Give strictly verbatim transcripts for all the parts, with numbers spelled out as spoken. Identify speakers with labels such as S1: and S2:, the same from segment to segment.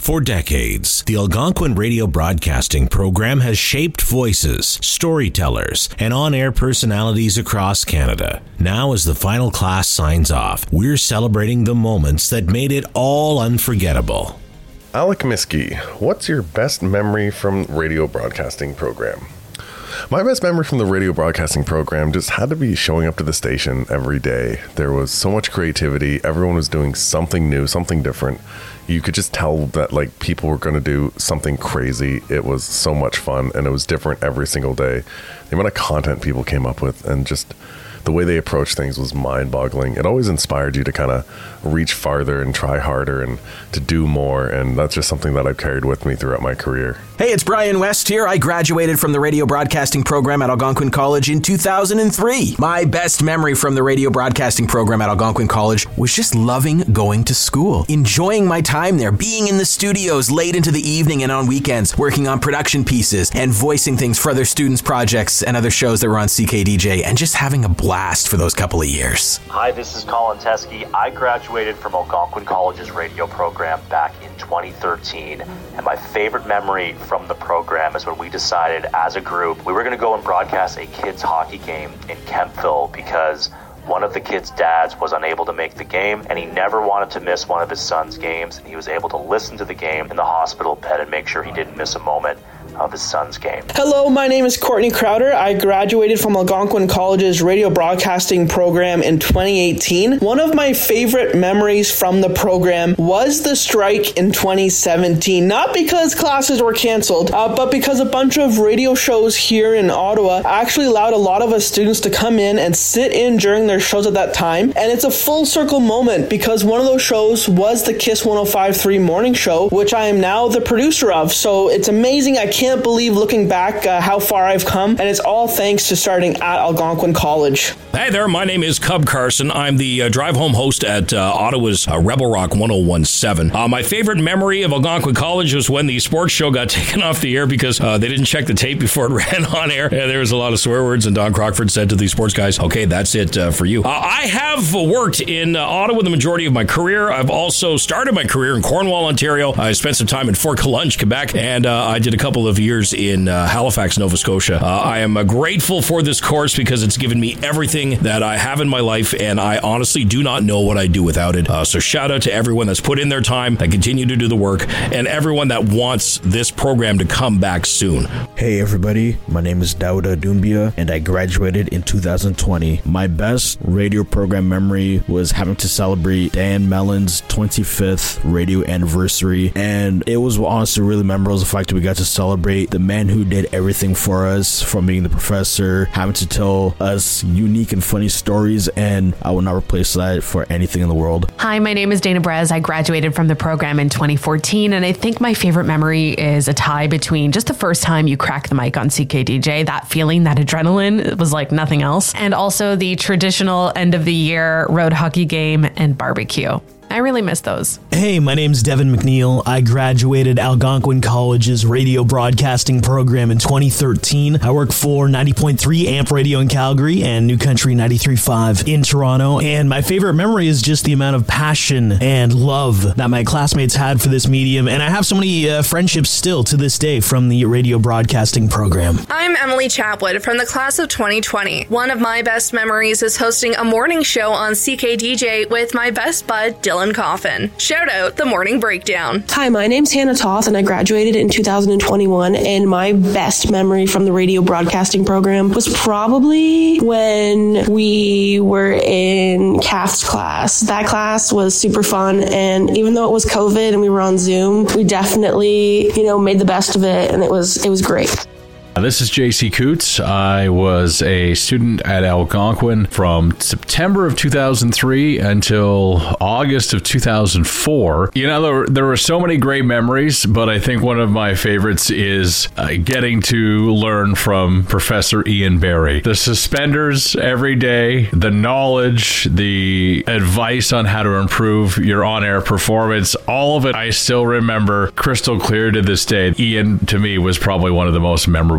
S1: For decades, the Algonquin radio broadcasting program has shaped voices, storytellers, and on-air personalities across Canada. Now, as the final class signs off, we're celebrating the moments that made it all unforgettable.
S2: Alec Miskey, what's your best memory from radio broadcasting program? My best memory from the radio broadcasting program just had to be showing up to the station every day. There was so much creativity. Everyone was doing something new, something different. You could just tell that like people were going to do something crazy. It was so much fun, and it was different every single day. The amount of content people came up with and just the way they approached things was mind-boggling. It always inspired you to kind of reach farther and try harder and to do more, and that's just something that I've carried with me throughout my career.
S3: Hey, it's Brian West here. I graduated from the radio broadcasting program at Algonquin College in two thousand three. My best memory from the radio broadcasting program at Algonquin College was just loving going to school, enjoying my time there, being in the studios late into the evening and on weekends, working on production pieces and voicing things for other students' projects and other shows that were on C K D J, and just having a blast for those couple of years.
S4: Hi, this is Colin Teskey. I graduated from Algonquin College's radio program back in twenty thirteen, and my favorite memory from the program is when we decided as a group we were going to go and broadcast a kids hockey game in Kemptville because one of the kids' dads was unable to make the game, and he never wanted to miss one of his son's games, and he was able to listen to the game in the hospital bed and make sure he didn't miss a moment of his son's game.
S5: Hello, my name is Courtney Crowder. I graduated from Algonquin College's radio broadcasting program in twenty eighteen. One of my favorite memories from the program was the strike in twenty seventeen. Not because classes were canceled, uh, but because a bunch of radio shows here in Ottawa actually allowed a lot of us students to come in and sit in during their shows at that time. And it's a full circle moment because one of those shows was the Kiss one oh five point three morning show, which I am now the producer of. So it's amazing. I can't believe looking back uh, how far I've come, and it's all thanks to starting at Algonquin College.
S6: Hey there, my name is Cub Carson. I'm the uh, drive home host at uh, Ottawa's uh, Rebel Rock one oh one point seven. Uh, my favorite memory of Algonquin College was when the sports show got taken off the air because uh, they didn't check the tape before it ran on air. Yeah, there was a lot of swear words, and Don Crockford said to the sports guys, okay, that's it uh, for you. Uh, I have worked in uh, Ottawa the majority of my career. I've also started my career in Cornwall, Ontario. I spent some time in Fort Collonge, Quebec, and uh, I did a couple of years in uh, Halifax, Nova Scotia. Uh, I am uh, grateful for this course because it's given me everything that I have in my life, and I honestly do not know what I'd do without it. Uh, so shout out to everyone that's put in their time, that continue to do the work, and everyone that wants this program to come back soon.
S7: Hey everybody, my name is Dauda Doumbia, and I graduated in two thousand twenty. My best radio program memory was having to celebrate Dan Mellon's twenty-fifth radio anniversary, and it was honestly really memorable the fact that we got to celebrate the man who did everything for us, from being the professor, having to tell us unique and funny stories, and I will not replace that for anything in the world.
S8: Hi, my name is Dana Brez. I graduated from the program in twenty fourteen, and I think my favorite memory is a tie between just the first time you crack the mic on C K D J, that feeling, that adrenaline, it was like nothing else, and also the traditional end of the year road hockey game and barbecue. I really miss those.
S9: Hey, my name's Devin McNeil. I graduated Algonquin College's radio broadcasting program in twenty thirteen. I work for ninety point three A M P Radio in Calgary and New Country ninety-three point five in Toronto. And my favorite memory is just the amount of passion and love that my classmates had for this medium. And I have so many uh, friendships still to this day from the radio broadcasting program.
S10: I'm Emily Chapwood from the class of twenty twenty. One of my best memories is hosting a morning show on C K D J with my best bud, Dylan Coffin. Shout out the Morning Breakdown.
S11: Hi, my name's Hannah Toth, and I graduated in two thousand twenty-one, and my best memory from the radio broadcasting program was probably when we were in C A F T's class. That class was super fun, and even though it was COVID and we were on Zoom, we definitely, you know, made the best of it, and it was it was great.
S12: This is J C Coots. I was a student at Algonquin from September of two thousand three until August of two thousand four. You know, there, there were so many great memories, but I think one of my favorites is uh, getting to learn from Professor Ian Barry. The suspenders every day, the knowledge, the advice on how to improve your on-air performance, all of it I still remember crystal clear to this day. Ian, to me, was probably one of the most memorable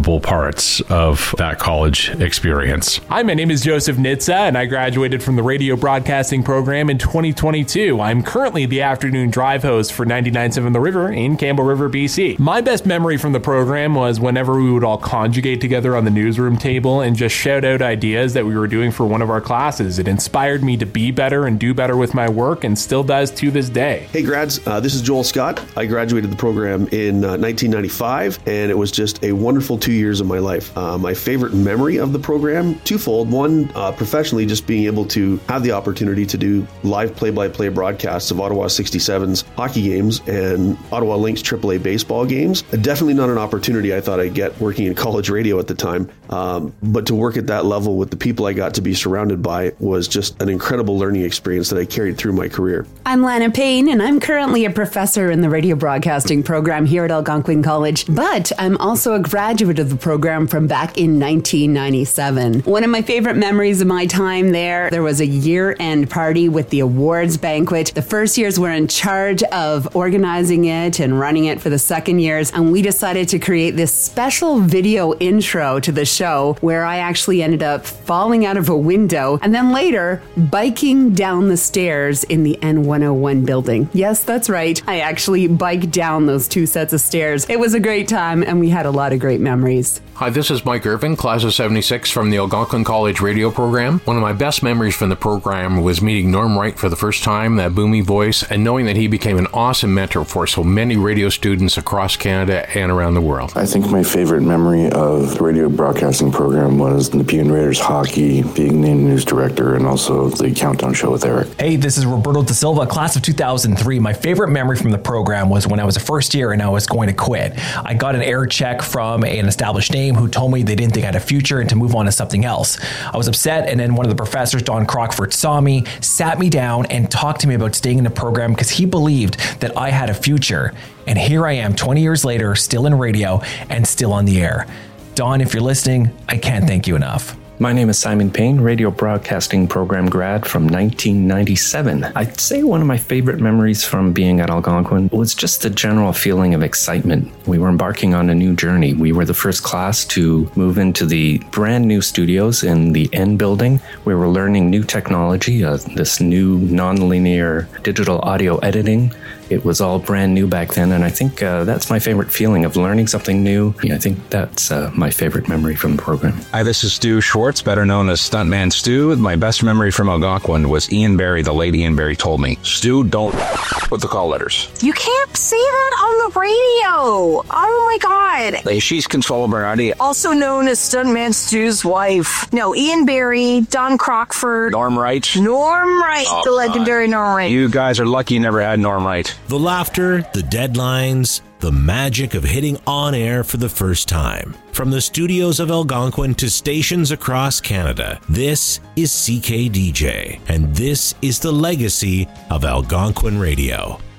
S12: memorable parts of that college experience.
S13: Hi, my name is Joseph Nitza, and I graduated from the radio broadcasting program in twenty twenty-two. I'm currently the afternoon drive host for ninety-nine point seven The River in Campbell River, B C. My best memory from the program was whenever we would all conjugate together on the newsroom table and just shout out ideas that we were doing for one of our classes. It inspired me to be better and do better with my work, and still does to this day.
S14: Hey grads, uh, this is Joel Scott. I graduated the program in uh, nineteen ninety-five, and it was just a wonderful two years of my life. Uh, my favorite memory of the program, twofold. One, uh, professionally, just being able to have the opportunity to do live play-by-play broadcasts of Ottawa sixty-seven's hockey games and Ottawa Lynx triple A baseball games. Definitely not an opportunity I thought I'd get working in college radio at the time, um, but to work at that level with the people I got to be surrounded by was just an incredible learning experience that I carried through my career.
S15: I'm Lana Payne, and I'm currently a professor in the radio broadcasting program here at Algonquin College, but I'm also a graduate of the program from back in nineteen ninety-seven. One of my favorite memories of my time there, there was a year-end party with the awards banquet. The first years were in charge of organizing it and running it for the second years, and we decided to create this special video intro to the show where I actually ended up falling out of a window and then later biking down the stairs in the N one oh one building. Yes, that's right. I actually biked down those two sets of stairs. It was a great time, and we had a lot of great memories.
S16: Hi, this is Mike Irvin, class of seventy-six from the Algonquin College radio program. One of my best memories from the program was meeting Norm Wright for the first time, that boomy voice, and knowing that he became an awesome mentor for so many radio students across Canada and around the world.
S17: I think my favorite memory of the radio broadcasting program was Nepean Raiders hockey, being named news director, and also the Countdown Show with Eric.
S18: Hey, this is Roberto Da Silva, class of two thousand three. My favorite memory from the program was when I was a first year and I was going to quit. I got an air check from an established name who told me they didn't think I had a future and to move on to something else. I was upset, and then one of the professors, Don Crockford, saw me, sat me down, and talked to me about staying in the program because he believed that I had a future. And here I am twenty years later, still in radio and still on the air. Don, if you're listening, I can't thank you enough.
S19: My name is Simon Payne, radio broadcasting program grad from nineteen ninety-seven. I'd say one of my favorite memories from being at Algonquin was just the general feeling of excitement. We were embarking on a new journey. We were the first class to move into the brand new studios in the N building. We were learning new technology, uh, this new non-linear digital audio editing. It was all brand new back then, and I think uh, that's my favorite feeling of learning something new. Yeah, I think that's uh, my favorite memory from the program.
S20: Hi, this is Stu Schwartz, better known as Stuntman Stu. My best memory from Algonquin was Ian Barry. The late Ian Barry told me, Stu, don't with the call letters.
S21: You can't say that on the radio. Oh my God.
S20: Like, she's Consuelo Bernardi.
S21: Also known as Stuntman Stu's wife. No, Ian Barry, Don Crockford.
S20: Norm Wright.
S21: Norm Wright, oh, the legendary Norm Wright.
S20: You guys are lucky you never had Norm Wright.
S1: The laughter, the deadlines, the magic of hitting on air for the first time. From the studios of Algonquin to stations across Canada, this is C K D J, and this is the legacy of Algonquin Radio.